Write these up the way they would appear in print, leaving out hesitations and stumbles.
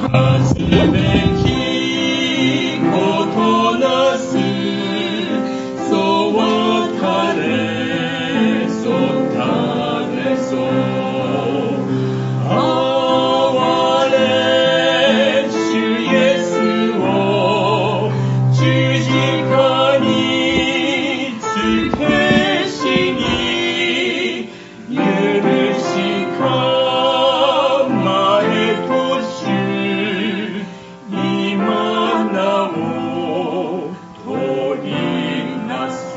恥ずべきことなすそうたれそうたれそう哀れ主イエスを十字架につけしに許しかまえと主今なお取りなす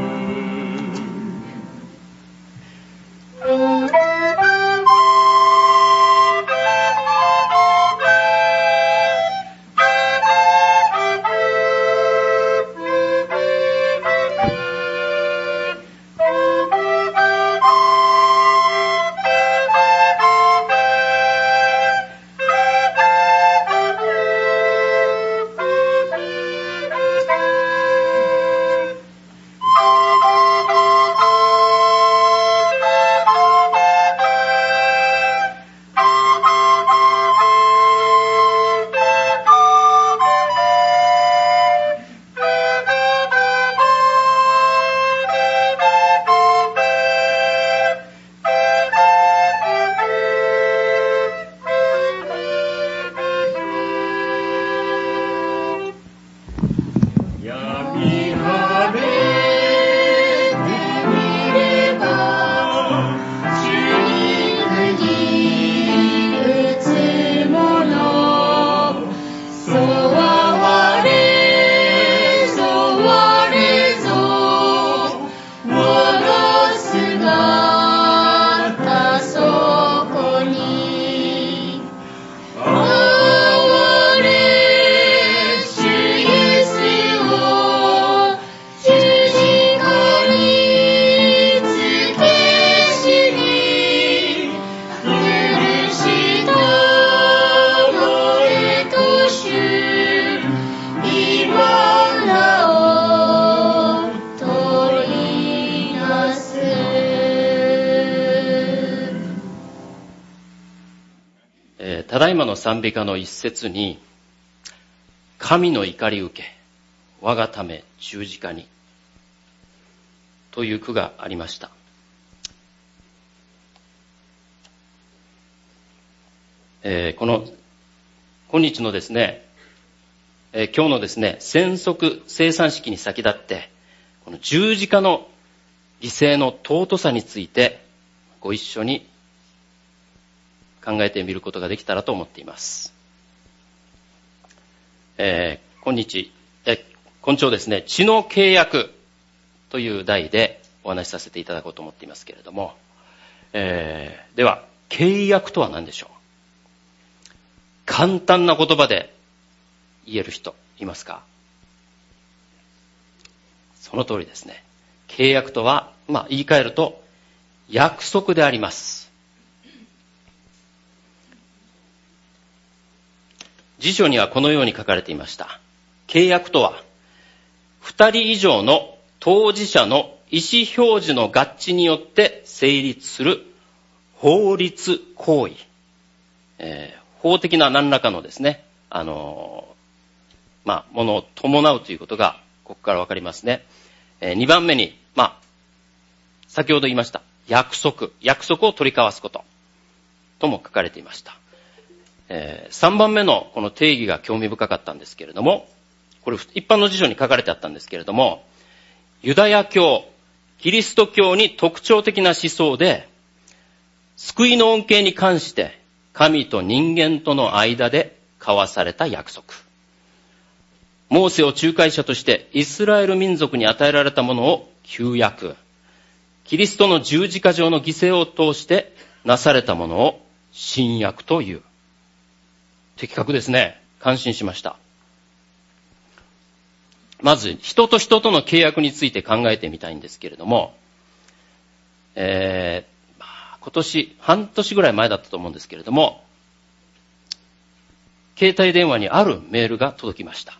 ただいまの賛美歌の一節に、神の怒り受け、我がため十字架に、という句がありました。今日のですね、今日のですね、宣息聖餐式に先立って、この十字架の犠牲の尊さについて、ご一緒に考えてみることができたらと思っています。今日ですね、血の契約という題でお話しさせていただこうと思っていますけれども、では、契約とは何でしょう？簡単な言葉で言える人いますか？その通りですね。契約とは、言い換えると約束であります。辞書にはこのように書かれていました。契約とは、2人以上の当事者の意思表示の合致によって成立する法律行為。法的な何らかのですね、ものを伴うということが、ここからわかりますね。2番目に、先ほど言いました、約束を取り交わすこと、とも書かれていました。3番目のこの定義が興味深かったんですけれども、これ一般の辞書に書かれてあったんですけれども、ユダヤ教、キリスト教に特徴的な思想で、救いの恩恵に関して神と人間との間で交わされた約束。モーセを仲介者としてイスラエル民族に与えられたものを旧約。キリストの十字架上の犠牲を通してなされたものを新約という。的確ですね。感心しました。まず、人と人との契約について考えてみたいんですけれども、今年、半年ぐらい前だったと思うんですけれども、携帯電話にあるメールが届きました。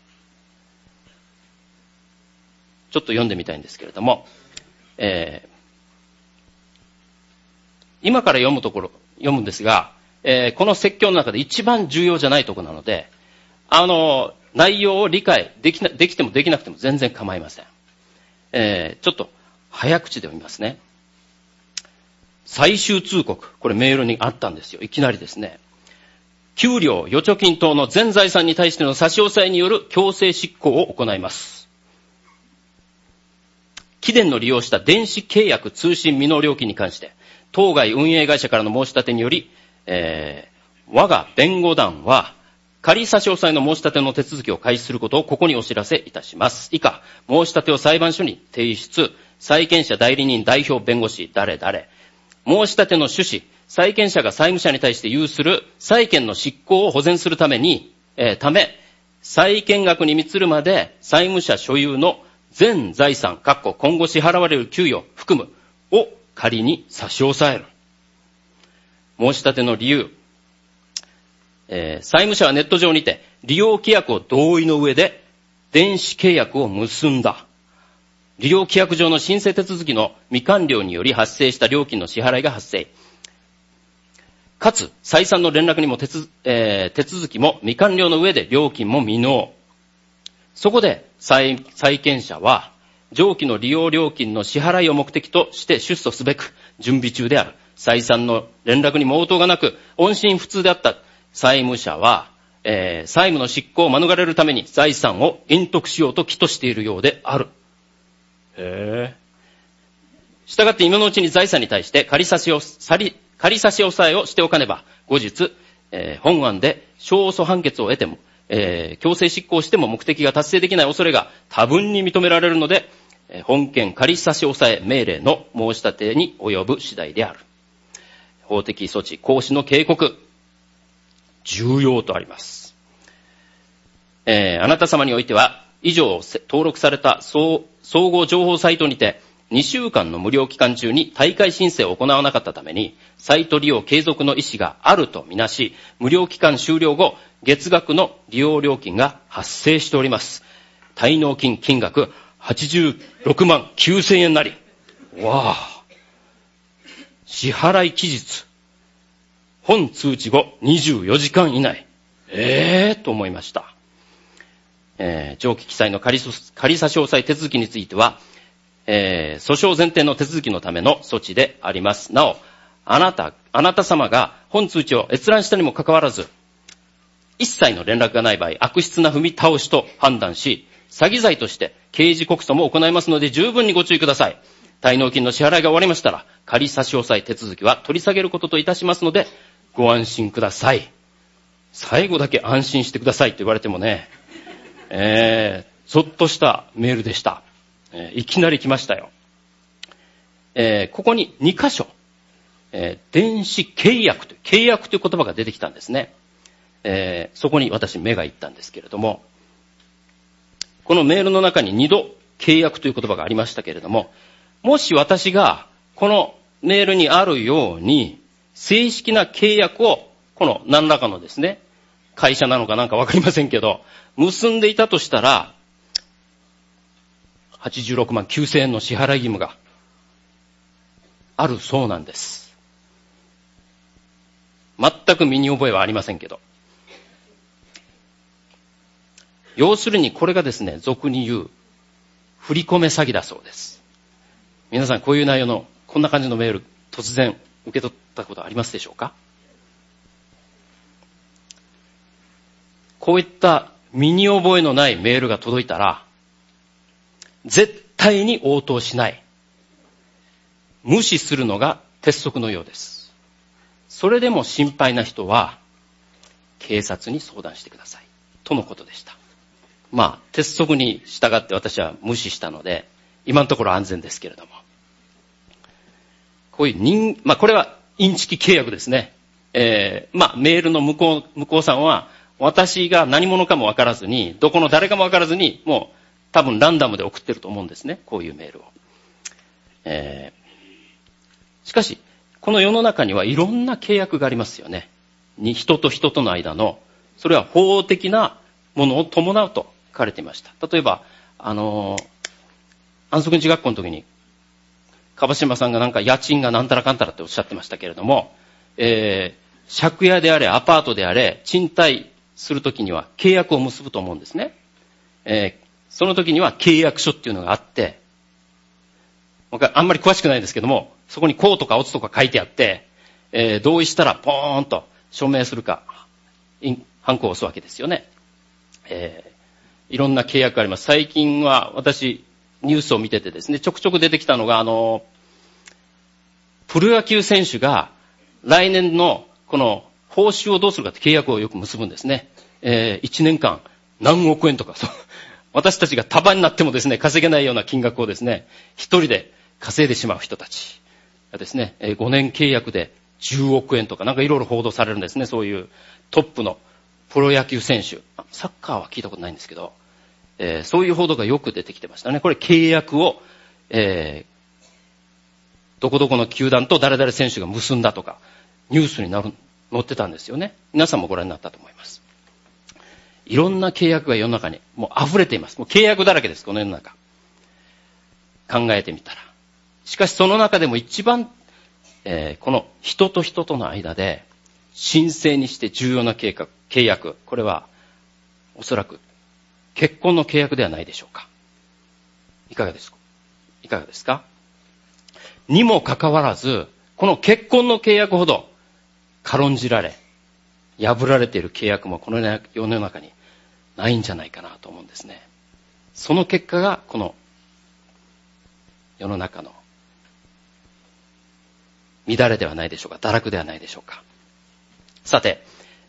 ちょっと読んでみたいんですけれども、今から読むんですが、 この説教の中で一番重要じゃないところなので、内容を理解できてもできなくても全然構いません。ちょっと早口で読みますね。最終通告、これメールにあったんですよ。いきなりですね。給料、預貯金等の全財産に対しての差し押さえによる強制執行を行います。貴殿の利用した電子契約通信未納料金に関して、当該運営会社からの申し立てにより、我が弁護団は、仮差し押さえの申し立ての手続きを開始することをここにお知らせいたします。以下、申し立てを裁判所に提出、債権者代理人代表弁護士誰々、申し立ての趣旨、債権者が債務者に対して有する債権の執行を保全するため、債権額に満つるまで債務者所有の全財産、今後支払われる給与含むを仮に差し押さえる。申し立ての理由、債務者はネット上にて利用規約を同意の上で電子契約を結んだ。利用規約上の申請手続きの未完了により発生した料金の支払いが発生。かつ、再三の連絡にも手続きも未完了の上で料金も未納。そこで債権者は上記の利用料金の支払いを目的として出訴すべく準備中である。再三の連絡にも応答がなく、音信不通であった債務者は、債務の執行を免れるために財産を隠匿しようと企図しているようである。したがって今のうちに財産に対して仮差し押さえをしておかねば、後日、本案で勝訴判決を得ても、強制執行しても目的が達成できない恐れが多分に認められるので、本件仮差し押さえ命令の申し立てに及ぶ次第である。法的措置行使の警告、重要とあります。あなた様においては、以上登録された総合情報サイトにて、2週間の無料期間中に退会申請を行わなかったために、サイト利用継続の意思があるとみなし、無料期間終了後、月額の利用料金が発生しております。滞納金金額86万9000円なり。わあ。支払い期日。本通知後24時間以内。と思いました。上記記載の仮差し押さえ手続きについては、訴訟前提の手続きのための措置であります。なお、あなた様が本通知を閲覧したにもかかわらず、一切の連絡がない場合、悪質な踏み倒しと判断し、詐欺罪として刑事告訴も行いますので十分にご注意ください。滞納金の支払いが終わりましたら、仮差し押さえ手続きは取り下げることといたしますので、ご安心ください。最後だけ安心してくださいと言われてもね、そっとしたメールでした。いきなり来ましたよ。ここに2箇所、電子契約という言葉が出てきたんですね。そこに私目がいったんですけれども、このメールの中に2度契約という言葉がありましたけれども、もし私がこのメールにあるように正式な契約をこの何らかのですね、会社なのかなんかわかりませんけど、結んでいたとしたら、86万9000円の支払い義務があるそうなんです。全く身に覚えはありませんけど。要するにこれがですね、俗に言う振り込め詐欺だそうです。皆さんこういう内容のこんな感じのメール突然受け取ったことありますでしょうか？こういった身に覚えのないメールが届いたら、絶対に応答しない。無視するのが鉄則のようです。それでも心配な人は、警察に相談してください。とのことでした。鉄則に従って私は無視したので、今のところ安全ですけれども。こういうこれはインチキ契約ですね。メールの向こうさんは、私が何者かもわからずに、どこの誰かもわからずに、もう多分ランダムで送ってると思うんですね。こういうメールを。しかし、この世の中にはいろんな契約がありますよね。人と人との間の、それは法的なものを伴うと書かれていました。例えば、安息日学校の時に、樺島さんがなんか家賃がなんたらかんたらっておっしゃってましたけれども、 借家であれ、アパートであれ、賃貸するときには契約を結ぶと思うんですね。その時には契約書っていうのがあって、僕あんまり詳しくないんですけども、そこにこうとかオツとか書いてあって、同意したらポーンと署名するか、ハンコを押すわけですよね。いろんな契約があります。最近は私、ニュースを見ててですね、ちょくちょく出てきたのが、プロ野球選手が来年のこの報酬をどうするかって契約をよく結ぶんですね。1年間何億円とか、私たちが束になってもですね、稼げないような金額をですね、一人で稼いでしまう人たちがですね、5年契約で10億円とかなんかいろいろ報道されるんですね。そういうトップのプロ野球選手。サッカーは聞いたことないんですけど、そういう報道がよく出てきてましたね。これ契約を、どこどこの球団と誰々選手が結んだとか、ニュースに載ってたんですよね。皆さんもご覧になったと思います。いろんな契約が世の中にもう溢れています。もう契約だらけです、この世の中。考えてみたら。しかしその中でも一番、この人と人との間で神聖にして重要な契約、これはおそらく結婚の契約ではないでしょうか。いかがですか？にもかかわらず、この結婚の契約ほど軽んじられ、破られている契約もこの世の中にないんじゃないかなと思うんですね。その結果がこの世の中の乱れではないでしょうか、堕落ではないでしょうか。さて、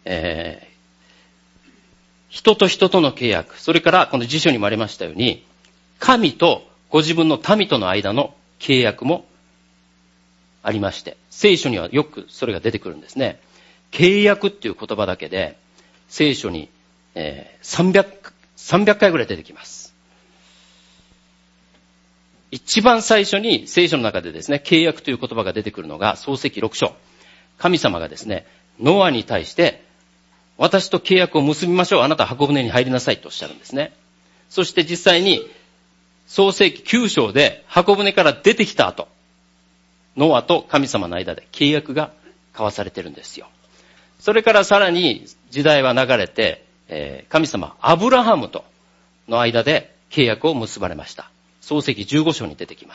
人と人との契約、それからこの辞書にもありましたように、神とご自分の民との間の契約もありまして、聖書にはよくそれが出てくるんですね。契約っていう言葉だけで、聖書に、300回ぐらい出てきます。一番最初に聖書の中でですね、契約という言葉が出てくるのが創世記6章。神様がですね、ノアに対して、私と契約を結びましょう。あなたは箱舟に入りなさいとおっしゃるんですね。そして実際に創世記9章で箱舟から出てきた後、ノアと神様の間で契約が交わされてるんですよ。それからさらに時代は流れて、神様アブラハムとの間で契約を結ばれました。創世記15章に出てきます。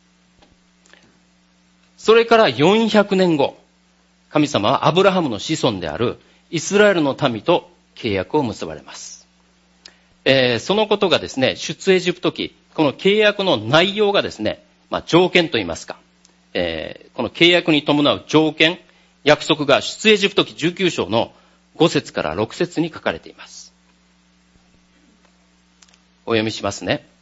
それから400年後、神様はアブラハムの子孫であるイスラエルの民と契約を結ばれます。そのことがですね、出エジプト記、この契約の内容がですね、条件といいますか、この契約に伴う条件、約束が出エジプト記19章の5節から6節に書かれています。お読みしますね。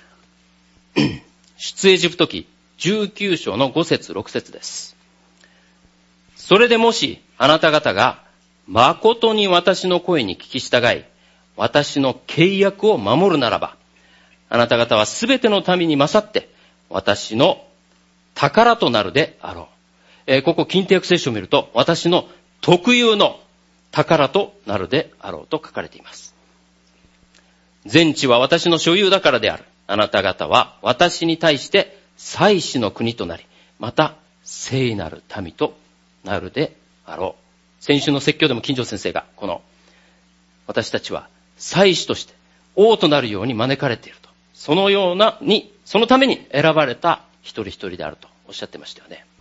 出エジプト記19章の5節6節です。それでもしあなた方が誠に私の声に聞き従い、私の契約を守るならば、あなた方はすべての民に勝って私の宝となるであろう。ここ近手訳聖書を見ると、私の特有の宝となるであろうと書かれています。全地は私の所有だからである。あなた方は私に対して祭司の国となり、また聖なる民となるであろう。先週の説教でも金城先生が、この私たちは祭司として王となるように招かれていると。そのために選ばれた一人一人であるとおっしゃってましたよね。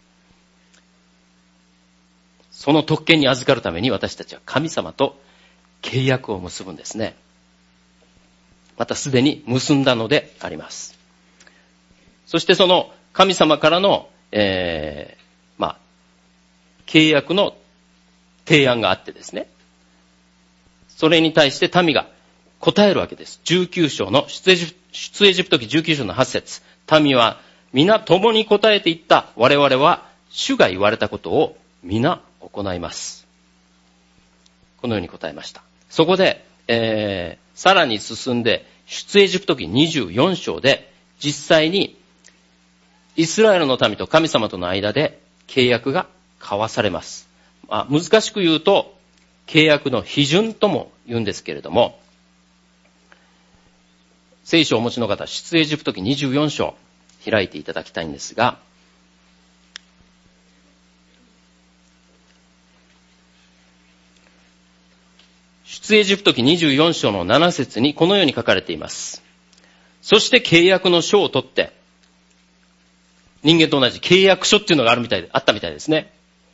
その特権に預かるために私たちは神様と契約を結ぶんですね。またすでに結んだのであります。そしてその神様からの、契約の提案があってですね。それに対して民が答えるわけです。19章の出エジプト記19章の8節。民は皆共に答えていった。我々は主が言われたことを皆行います。このように答えました。そこで、さらに進んで出エジプト記24章で実際にイスラエルの民と神様との間で契約が交わされます。難しく言うと契約の批准とも言うんですけれども、聖書をお持ちの方、出エジプト記24章開いていただきたいんですが、 出エジプト記24章の7節にこのように書かれています。そして契約の書を取って、人間と同じ契約書っていうのがあったみたいですね。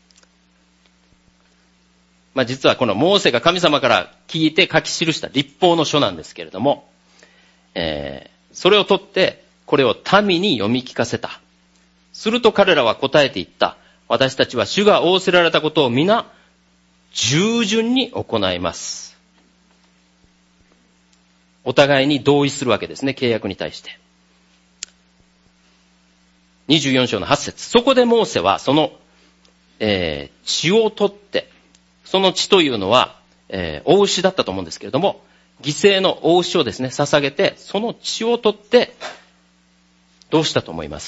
実はこのモーセが神様から聞いて書き記した律法の書なんですけれども、それを取ってこれを民に読み聞かせた。すると彼らは答えていった。私たちは主が仰せられたことを皆従順に行います。お互いに同意するわけですね、契約に対して。24章の8節。そこでモーセはその、血を取って、その血というのは、お牛だったと思うんですけれども、犠牲のお牛をですね、捧げて、その血を取って、どうしたと思います？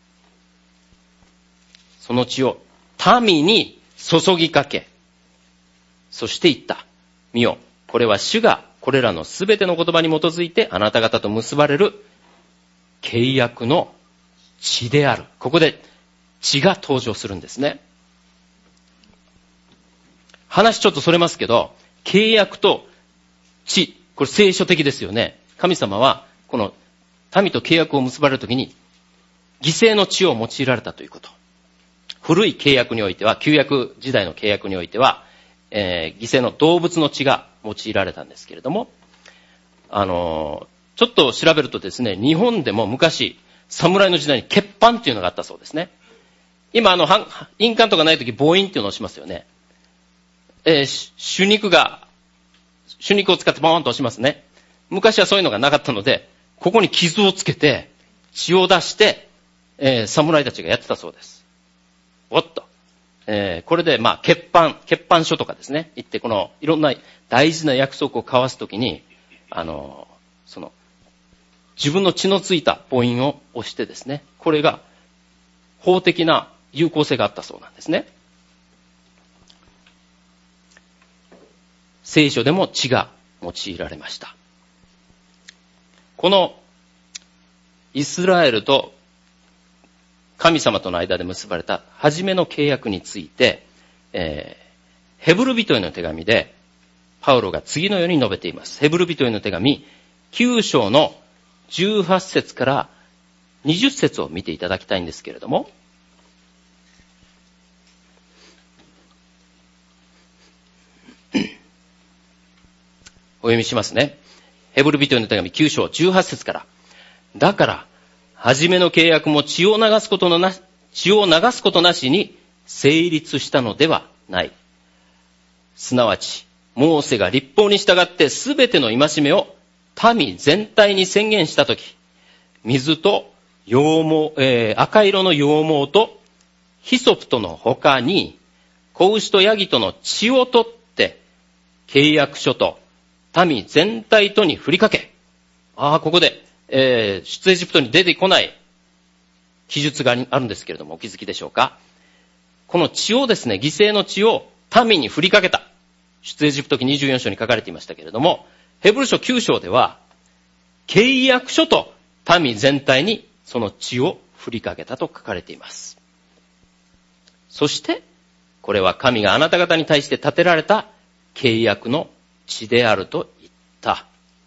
その血を民に注ぎかけ、そして言った。見よ、これは主がこれらのすべての言葉に基づいてあなた方と結ばれる契約の血である。ここで血が登場するんですね。話ちょっとそれますけど、契約と血、これ聖書的ですよね。神様はこの民と契約を結ばれるときに犠牲の血を用いられたということ。古い契約においては、旧約時代の契約においては、犠牲の動物の血が用いられたんですけれども、ちょっと調べるとですね、日本でも昔、侍の時代に血板っていうのがあったそうですね。今印鑑とかないとき母印っていうのを押しますよね。手肉を使ってボーンと押しますね。昔はそういうのがなかったので、ここに傷をつけて、血を出して、侍たちがやってたそうです。おっと。これで、血板書とかですね、言って、この、いろんな大事な約束を交わすときに、自分の血のついた母印を押してですね、これが法的な有効性があったそうなんですね。聖書でも血が用いられました。このイスラエルと神様との間で結ばれた初めの契約について、ヘブル人への手紙でパウロが次のように述べています。ヘブル人への手紙9章の18節から20節を見ていただきたいんですけれども、お読みしますね。ヘブル人への手紙9章18節から。だから、初めの契約も血を流すことなしに成立したのではない。すなわち、モーセが律法に従ってすべての戒めを民全体に宣言したとき、水と赤色の羊毛とヒソプトの他に、子牛とヤギとの血を取って、契約書と民全体とに振りかけ。ここで、出エジプトに出てこない記述があるんですけれども、お気づきでしょうか。この血をですね、犠牲の血を民に振りかけた。出エジプト記24章に書かれていましたけれども、ヘブル書9章では、契約書と民全体にその血を振りかけたと書かれています。そして、これは神があなた方に対して立てられた契約の血であると言った。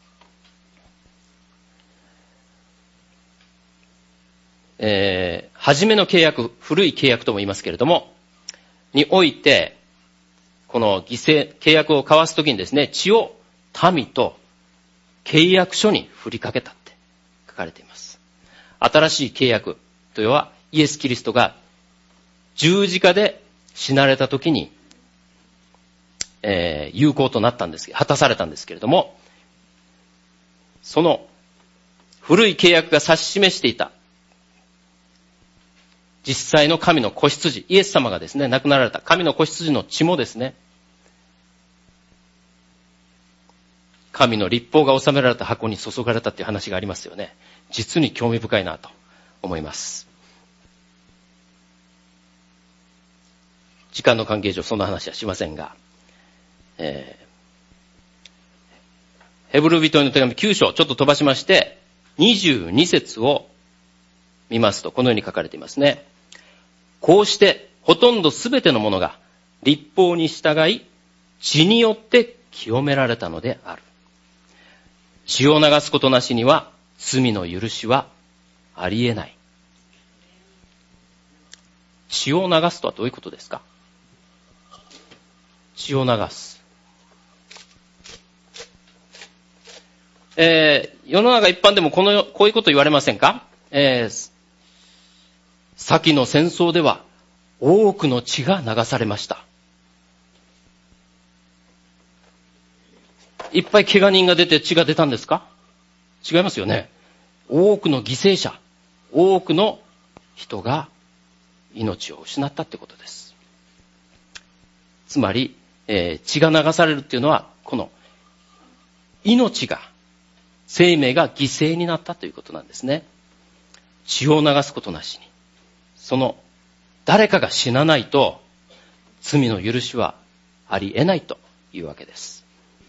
初めの契約、古い契約とも言いますけれども、において、この契約を交わすときにですね、血を民と契約書に振りかけたって書かれています。新しい契約というのは、イエス・キリストが十字架で死なれたときに、有効となったんですけど、果たされたんですけれども、その古い契約が指し示していた実際の神の子羊、イエス様がですね、亡くなられた神の子羊の血もですね、神の律法が収められた箱に注がれたっていう話がありますよね。実に興味深いなと思います。時間の関係上そんな話はしませんが、ヘブル人への手紙9章、ちょっと飛ばしまして、22節を見ますと、このように書かれていますね。こうして、ほとんどすべてのものが、律法に従い、血によって清められたのである。血を流すことなしには罪の許しはありえない。血を流すとはどういうことですか？血を流す。世の中一般でもこういうこと言われませんか？先の戦争では多くの血が流されました。いっぱい怪我人が出て血が出たんですか？違いますよね。多くの犠牲者、多くの人が命を失ったってことです。つまり、血が流されるっていうのは、この命が、生命が犠牲になったということなんですね。血を流すことなしに。その誰かが死なないと罪の許しはありえないというわけです。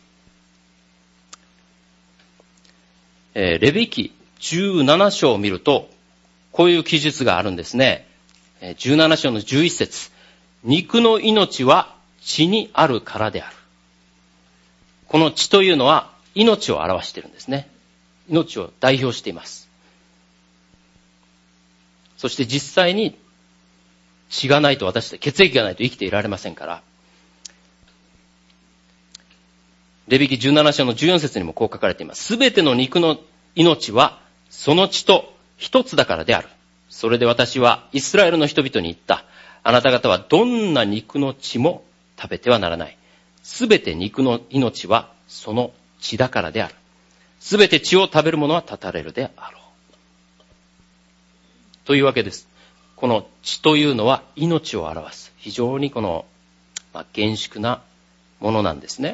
レビ記17章を見るとこういう記述があるんですね。17章の11節、肉の命は血にあるからである。この血というのは命を表しているんですね。命を代表しています。そして実際に血がないと血液がないと生きていられませんから。レビ記17章の14節にもこう書かれています。すべての肉の命はその血と一つだからである。それで私はイスラエルの人々に言った。あなた方はどんな肉の血も食べてはならない。すべて肉の命はその血だからである。すべて血を食べる者は断たれるであろう。というわけです。この血というのは命を表す。非常にこの、厳粛なものなんですね。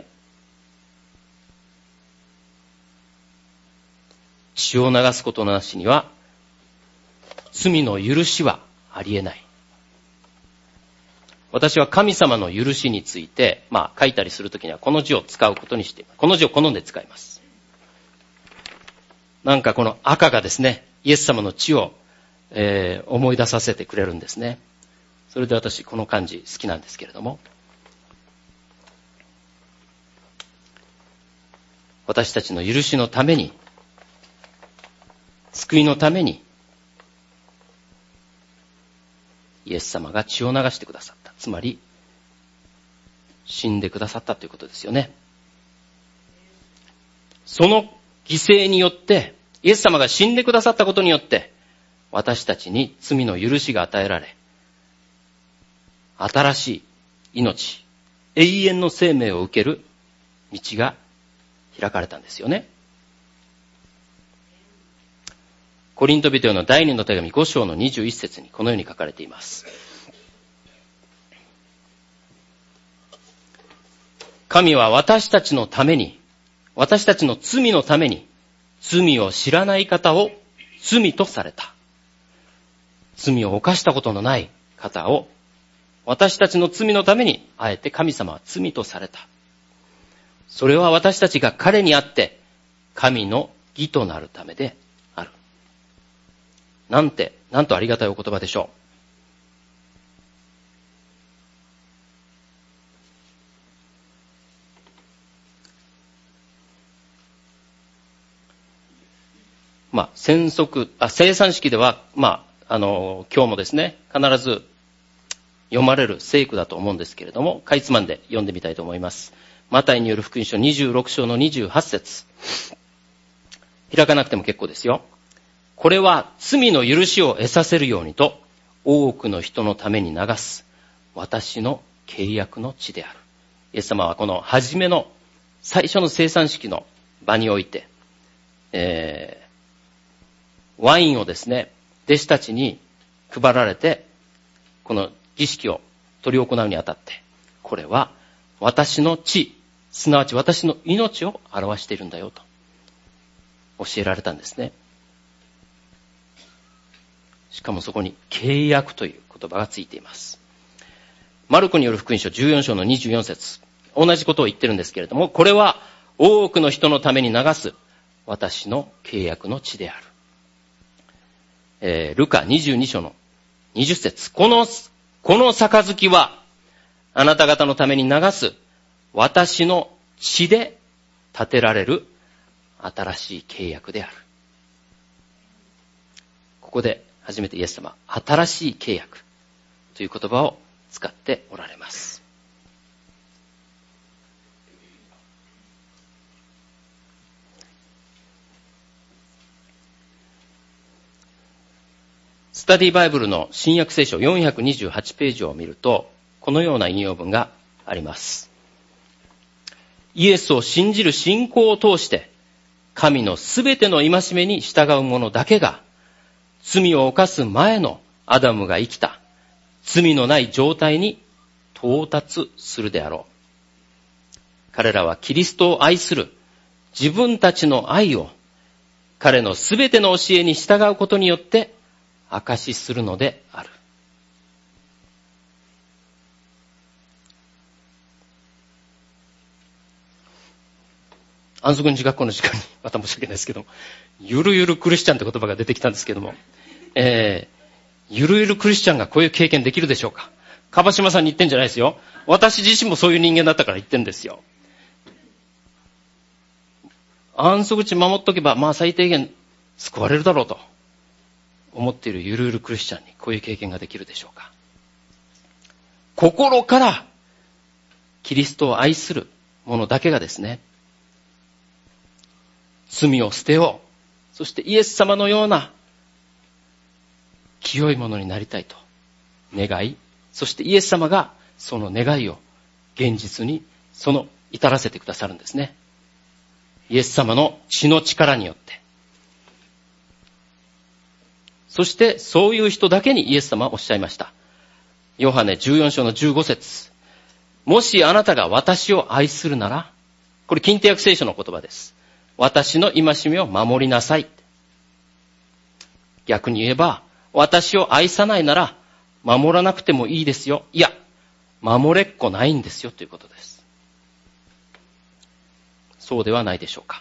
血を流すことなしには罪の許しはありえない。私は神様の許しについて、書いたりするときにはこの字を使うことにしています。この字を好んで使います。なんかこの赤がですね、イエス様の血を、思い出させてくれるんですね。それで私この漢字好きなんですけれども、私たちの許しのために、救いのためにイエス様が血を流してくださった。つまり死んでくださったということですよね。その犠牲によって、イエス様が死んでくださったことによって、私たちに罪の許しが与えられ、新しい命、永遠の生命を受ける道が開かれたんですよね。コリント人への第2の手紙5章の21節にこのように書かれています。神は私たちのために、私たちの罪のために、罪を知らない方を罪とされた。罪を犯したことのない方を、私たちの罪のために、あえて神様は罪とされた。それは私たちが彼にあって、神の義となるためである。なんとありがたいお言葉でしょう。生産式では、今日もですね、必ず読まれる聖句だと思うんですけれども、かいつまんで読んでみたいと思います。マタイによる福音書26章の28節。開かなくても結構ですよ。これは罪の許しを得させるようにと、多くの人のために流す私の契約の地である。イエス様はこの初めの最初の生産式の場において、ワインをですね、弟子たちに配られて、この儀式を執り行うにあたって、これは私の血、すなわち私の命を表しているんだよと教えられたんですね。しかもそこに契約という言葉がついています。マルコによる福音書14章の24節、同じことを言ってるんですけれども、これは多くの人のために流す私の契約の地である。ルカ22章の20節、この杯はあなた方のために流す私の血で立てられる新しい契約である。ここで初めてイエス様、新しい契約という言葉を使っておられます。スタディバイブルの新約聖書428ページを見ると、このような引用文があります。イエスを信じる信仰を通して、神のすべての戒めに従う者だけが、罪を犯す前のアダムが生きた、罪のない状態に到達するであろう。彼らはキリストを愛する自分たちの愛を、彼のすべての教えに従うことによって、証しするのである。安息日学校の時間にまた申し訳ないですけども、ゆるゆるクリスチャンって言葉が出てきたんですけども、ゆるゆるクリスチャンがこういう経験できるでしょうか。樺島さんに言ってんじゃないですよ。私自身もそういう人間だったから言ってんですよ。安息日守っとけば、まあ最低限救われるだろうと思っているゆるゆるクリスチャンにこういう経験ができるでしょうか。心からキリストを愛する者だけがですね、罪を捨てよう。そしてイエス様のような清いものになりたいと願い、そしてイエス様がその願いを現実に至らせてくださるんですね。イエス様の血の力によって。そしてそういう人だけにイエス様はおっしゃいました。ヨハネ14章の15節。もしあなたが私を愛するなら、これ近手訳聖書の言葉です。私の戒めを守りなさい。逆に言えば、私を愛さないなら守らなくてもいいですよ。いや、守れっこないんですよということです。そうではないでしょうか。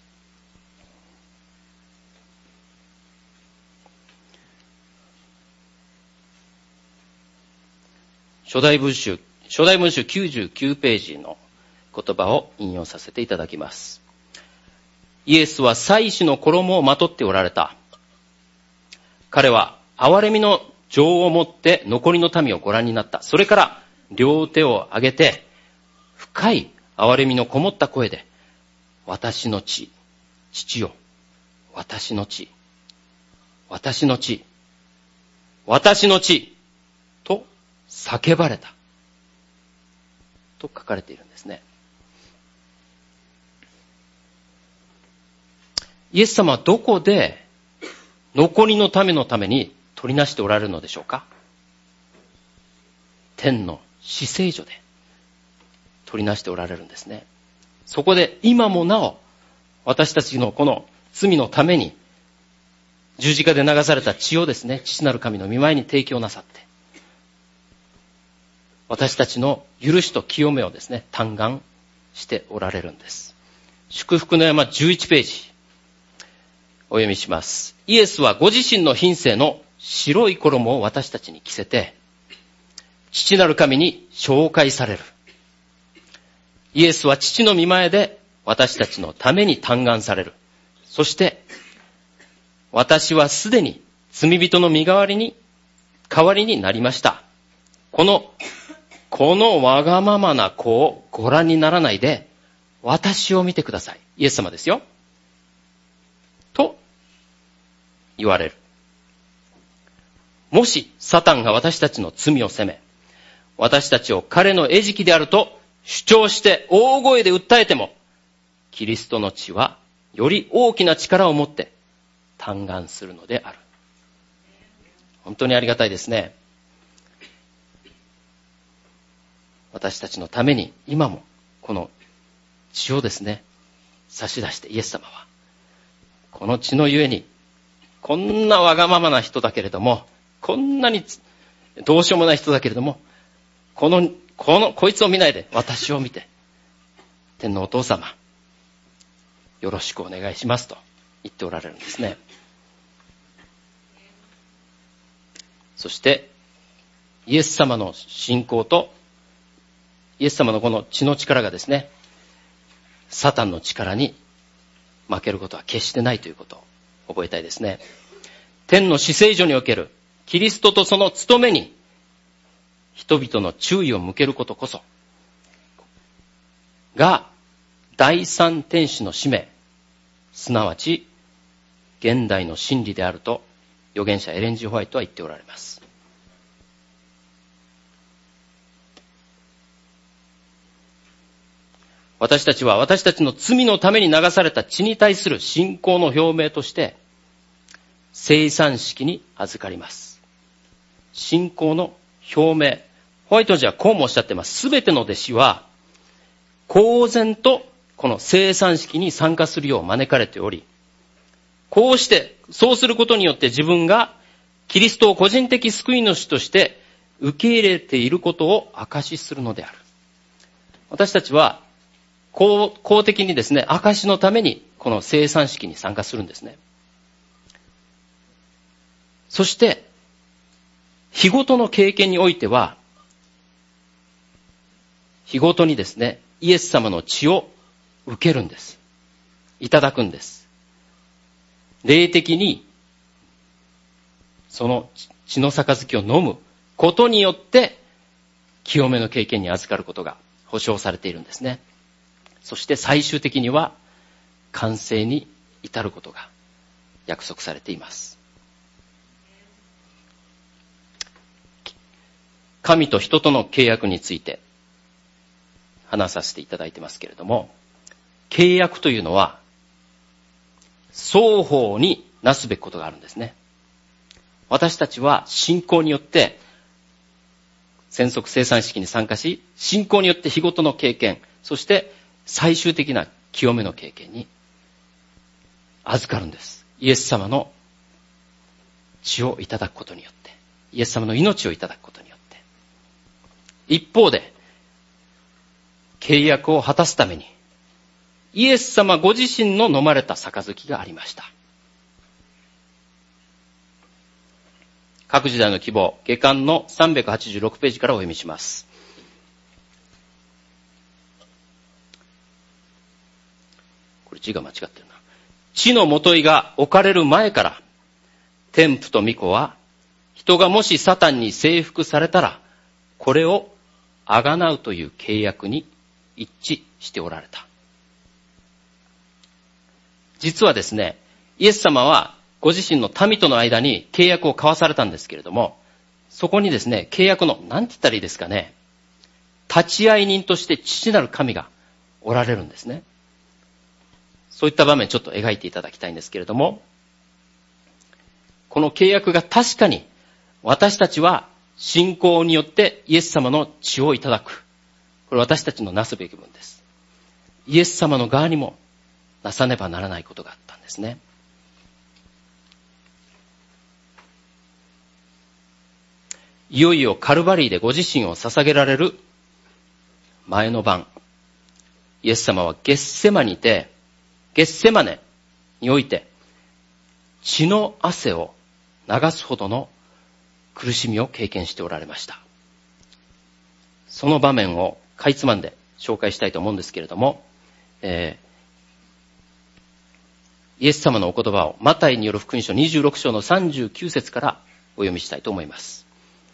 初代文集99ページの言葉を引用させていただきます。イエスは祭司の衣をまとっておられた。彼は憐れみの情を持って残りの民をご覧になった。それから両手を上げて深い憐れみのこもった声で、私の血、父よ、私の血、私の血、私の血と叫ばれたと書かれているんですね。イエス様はどこで残りの民のために取りなしておられるのでしょうか。天の至聖所で取りなしておられるんですね。そこで今もなお私たちのこの罪のために十字架で流された血をですね、父なる神の御前に提供なさって、私たちの許しと清めをですね、嘆願しておられるんです。祝福の山11ページお読みします。イエスはご自身の品性の白い衣を私たちに着せて、父なる神に紹介される。イエスは父の御前で私たちのために嘆願される。そして、私はすでに罪人の身代わりになりました。このわがままな子をご覧にならないで、私を見てください。イエス様ですよ。と言われる。もしサタンが私たちの罪を責め、私たちを彼の餌食であると主張して大声で訴えても、キリストの血はより大きな力を持って嘆願するのである。本当にありがたいですね。私たちのために今もこの血をですね、差し出してイエス様は、この血のゆえに、こんなわがままな人だけれども、こんなにどうしようもない人だけれども、こいつを見ないで私を見て、天のお父様、よろしくお願いしますと言っておられるんですね。そして、イエス様の信仰と、イエス様のこの血の力がですね、 サタンの力に負けることは決してないということを覚えたいですね。天の至聖所におけるキリストとその務めに人々の注意を向けることこそが第三天使の使命、すなわち現代の真理であると預言者エレン・ジ・ホワイトは言っておられます。私たちは私たちの罪のために流された血に対する信仰の表明として聖餐式に預かります。信仰の表明。ホワイト氏はこうもおっしゃっています。すべての弟子は公然とこの聖餐式に参加するよう招かれており、こうしてそうすることによって自分がキリストを個人的救い主として受け入れていることを証しするのである。私たちは公的にですね、証しのためにこの聖餐式に参加するんですね。そして日ごとの経験においては、日ごとにですね、イエス様の血を受けるんです。いただくんです。霊的にその血の杯を飲むことによって清めの経験に預かることが保証されているんですね。そして最終的には完成に至ることが約束されています。神と人との契約について話させていただいてますけれども、契約というのは双方になすべきことがあるんですね。私たちは信仰によって宣告聖餐式に参加し、信仰によって日ごとの経験、そして最終的な清めの経験に預かるんです。イエス様の血をいただくことによって、イエス様の命をいただくことによって、一方で契約を果たすためにイエス様ご自身の飲まれた杯がありました。各時代の希望、下巻の386ページからお読みします。これ字が間違ってるな。地のもといが置かれる前から、天父と御子は、人がもしサタンに征服されたら、これをあがなうという契約に一致しておられた。実はですね、イエス様はご自身の民との間に契約を交わされたんですけれども、そこにですね、契約の、なんて言ったらいいですかね、立ち会い人として父なる神がおられるんですね。そういった場面ちょっと描いていただきたいんですけれども、この契約が確かに私たちは信仰によってイエス様の血をいただく。これ私たちのなすべき分です。イエス様の側にもなさねばならないことがあったんですね。いよいよカルバリーでご自身を捧げられる前の晩、イエス様はゲッセマネにおいて血の汗を流すほどの苦しみを経験しておられました。その場面をかいつまんで紹介したいと思うんですけれども、イエス様のお言葉をマタイによる福音書26章の39節からお読みしたいと思います。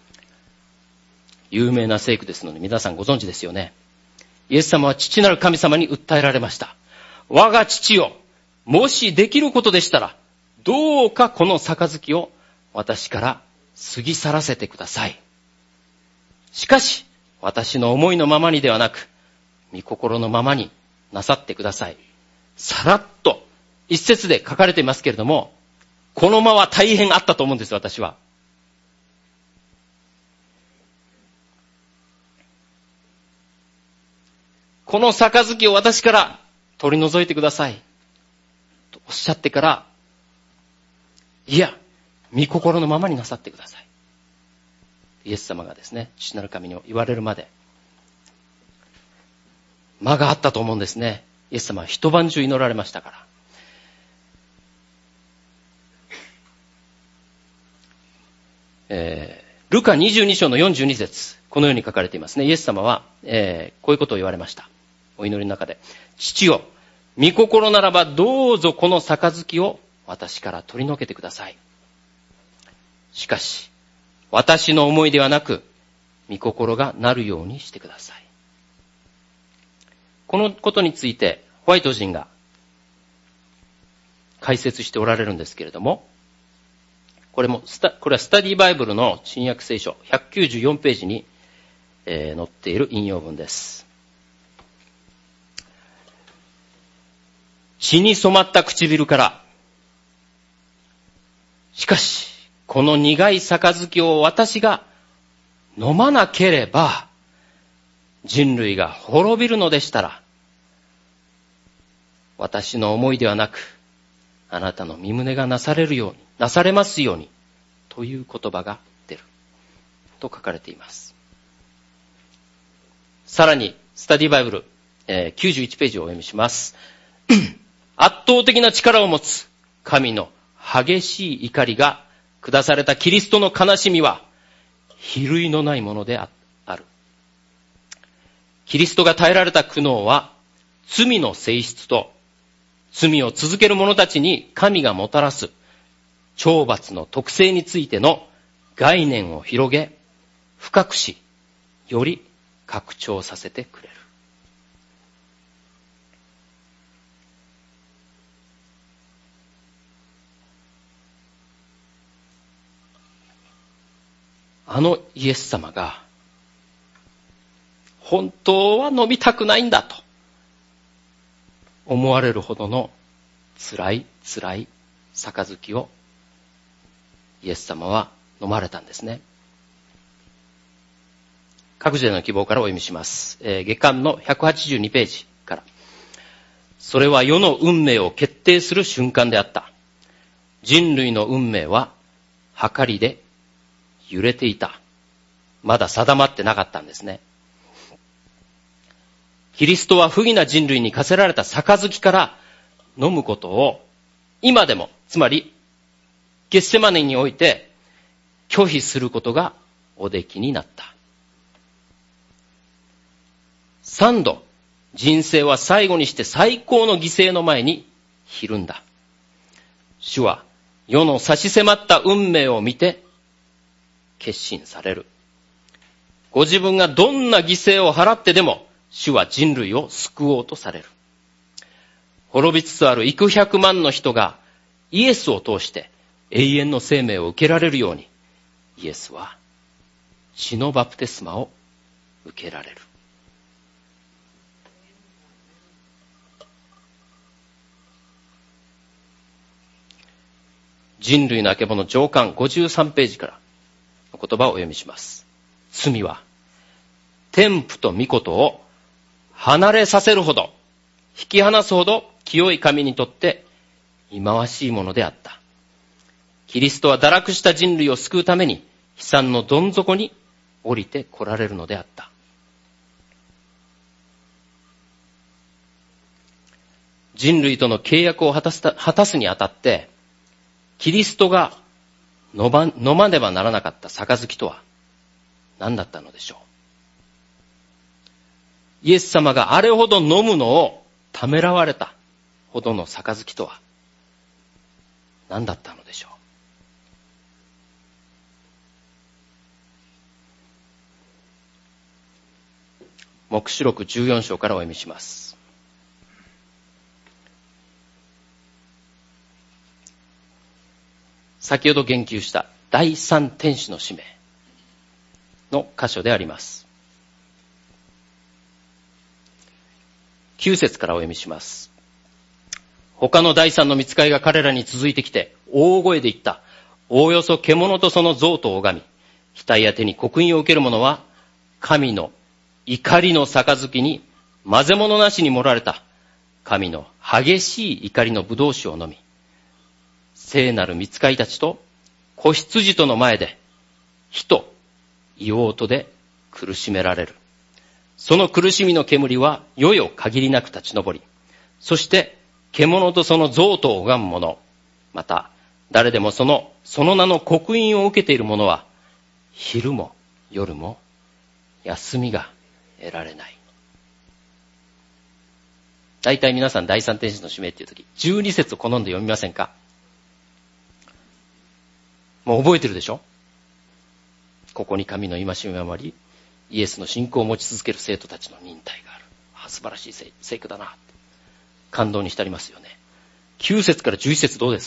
有名な聖句ですので皆さんご存知ですよね。イエス様は父なる神様に訴えられました。我が父よ、もしできることでしたら、どうかこの杯を私から過ぎ去らせてください。しかし、私の思いのままにではなく、御心のままになさってください。さらっと一節で書かれていますけれども、この間は大変あったと思うんです、私は。この杯を私から取り除いてください。とおっしゃってから、いや、御心のままになさってください。イエス様がですね、父なる神に言われるまで、間があったと思うんですね。イエス様は一晩中祈られましたから。ルカ22章の42節、このように書かれていますね。イエス様は、こういうことを言われました。 お祈りの中で、父よ、御心ならばどうぞこの杯を私から取り除けてください。しかし、私の思いではなく、御心がなるようにしてください。このことについて、ホワイト人が解説しておられるんですけれども、これはスタディバイブルの新約聖書194ページに、載っている引用文です。血に染まった唇から、しかし、この苦い杯を私が飲まなければ、人類が滅びるのでしたら、私の思いではなく、あなたの御胸がなされますように、という言葉が出る。と書かれています。さらに、スタディバイブル、91ページをお読みします。圧倒的な力を持つ神の激しい怒りが下されたキリストの悲しみは、比類のないものである。キリストが耐えられた苦悩は、罪の性質と、罪を続ける者たちに神がもたらす懲罰の特性についての概念を広げ、深くし、より拡張させてくれる。あのイエス様が、本当は飲みたくないんだと思われるほどの辛い杯をイエス様は飲まれたんですね。各自での希望からお読みします。月刊の182ページから。それは世の運命を決定する瞬間であった。人類の運命は計りで揺れていた。まだ定まってなかったんですね。キリストは不義な人類に課せられた杯から飲むことを今でも、つまりゲッセマネにおいて拒否することがおできになった。3度、人生は最後にして最高の犠牲の前にひるんだ。主は世の差し迫った運命を見て決心される。ご自分がどんな犠牲を払ってでも、主は人類を救おうとされる。滅びつつある幾百万の人がイエスを通して永遠の生命を受けられるように、イエスは血のバプテスマを受けられる。人類のあけぼの上巻53ページからの言葉をお読みします。罪は天父と御子を離れさせるほど、引き離すほど清い神にとって忌まわしいものであった。キリストは堕落した人類を救うために悲惨のどん底に降りて来られるのであった。人類との契約を果たすにあたって、キリストが飲まねばならなかった杯とは何だったのでしょう。イエス様があれほど飲むのをためらわれたほどの杯とは何だったのでしょう。黙示録14章からお読みします。先ほど言及した第三天使の使命の箇所であります。9節からお読みします。他の第三の御使いが彼らに続いてきて大声で言った。おおよそ獣とその像と拝み、額や手に刻印を受ける者は神の怒りの杯に混ぜ物なしに盛られた神の激しい怒りの葡萄酒を飲み、聖なる御使いたちと子羊との前で火と硫黄とで苦しめられる。その苦しみの煙は世々限りなく立ち上り、そして獣とその像と拝む者、また誰でもその名の刻印を受けている者は昼も夜も休みが得られない。 大体皆さん第三天使の使命っていう時、12節を好んで読みませんか？もう覚えてるでしょ？ここに神の戒めを守り、イエスの信仰を持ち続ける生徒たちの忍耐がある。素晴らしい聖句だな。感動に浸りますよね。9節から11節どうです？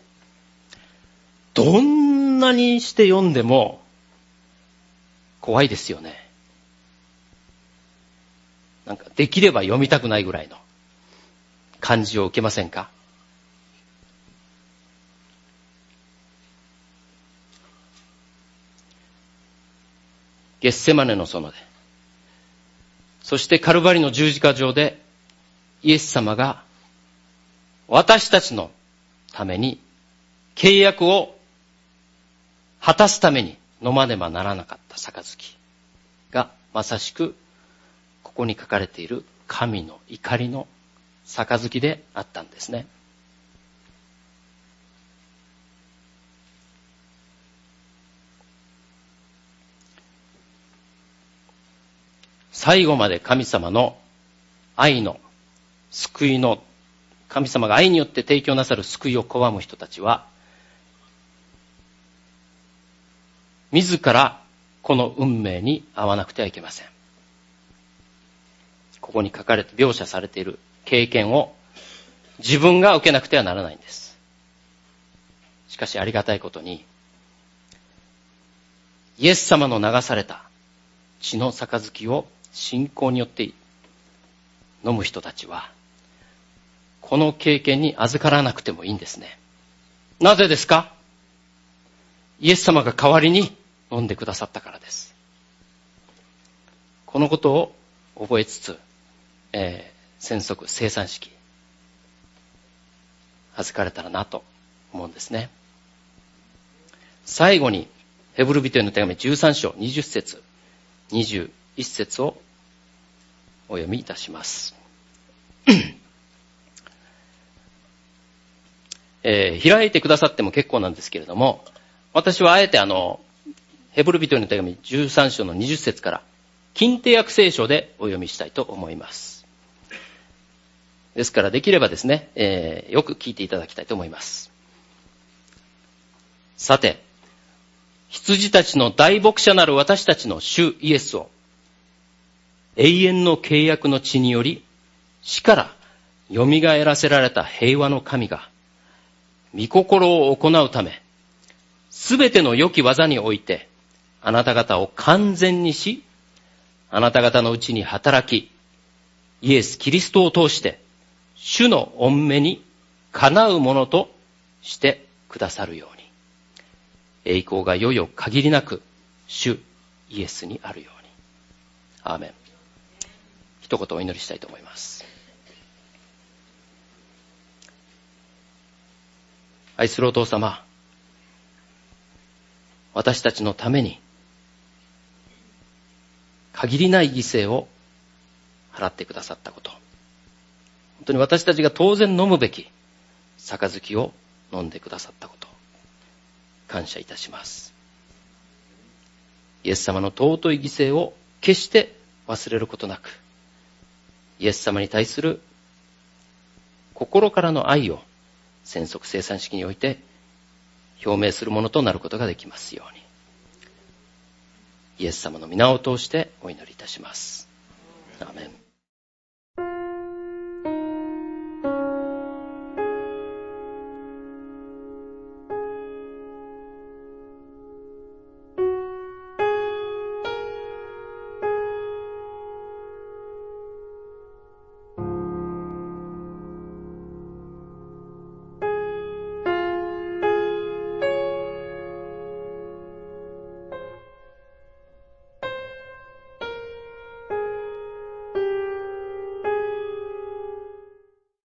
どんなにして読んでも怖いですよね。なんかできれば読みたくないぐらいの感じを受けませんか？ゲッセマネの園で、そしてカルバリの十字架上でイエス様が私たちのために契約を果たすために飲まねばならなかった杯がまさしくここに書かれている神の怒りの杯であったんですね。最後まで神様の愛の救いの、神様が愛によって提供なさる救いを拒む人たちは、自らこの運命に遭わなくてはいけません。ここに書かれて描写されている経験を自分が受けなくてはならないんです。しかしありがたいことに、イエス様の流された血の杯を信仰によって飲む人たちは、この経験に預からなくてもいいんですね。なぜですか？イエス様が代わりに飲んでくださったからです。このことを覚えつつ、宣則、生産式、預かれたらなと思うんですね。最後に、ヘブル人への手紙13章20節、21節をお読みいたします。開いてくださっても結構なんですけれども、私はあえてヘブル人への手紙13章の20節から近帝訳聖書でお読みしたいと思います。ですからできればですね、よく聞いていただきたいと思います。さて、羊たちの大牧者なる私たちの主イエスを永遠の契約の血により死から蘇らせられた平和の神が御心を行うため、すべての良き技においてあなた方を完全にし、あなた方のうちに働き、イエス・キリストを通して主の御目にかなうものとしてくださるように、栄光がよよ限りなく主イエスにあるように。アーメン。一言お祈りしたいと思います。愛するお父様、私たちのために限りない犠牲を払ってくださったこと、本当に私たちが当然飲むべき杯を飲んでくださったこと、感謝いたします。イエス様の尊い犠牲を決して忘れることなく、イエス様に対する心からの愛を宣則生産式において表明するものとなることができますように、イエス様の皆を通してお祈りいたします。アーメン。